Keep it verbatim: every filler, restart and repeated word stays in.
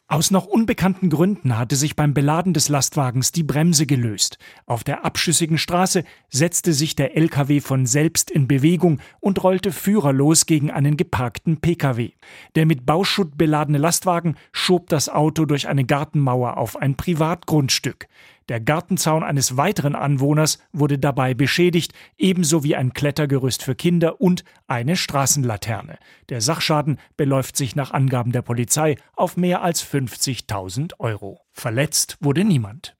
Aus noch unbekannten Gründen hatte sich beim Beladen des Lastwagens die Bremse gelöst. Auf der abschüssigen Straße setzte sich der L K W von selbst in Bewegung und rollte führerlos gegen einen geparkten P K W. Der mit Bauschutt beladene Lastwagen schob das Auto durch eine Gartenmauer auf ein Privatgrundstück. Der Gartenzaun eines weiteren Anwohners wurde dabei beschädigt, ebenso wie ein Klettergerüst für Kinder und eine Straßenlaterne. Der Sachschaden beläuft sich nach Angaben der Polizei auf mehr als fünfzigtausend Euro. Verletzt wurde niemand.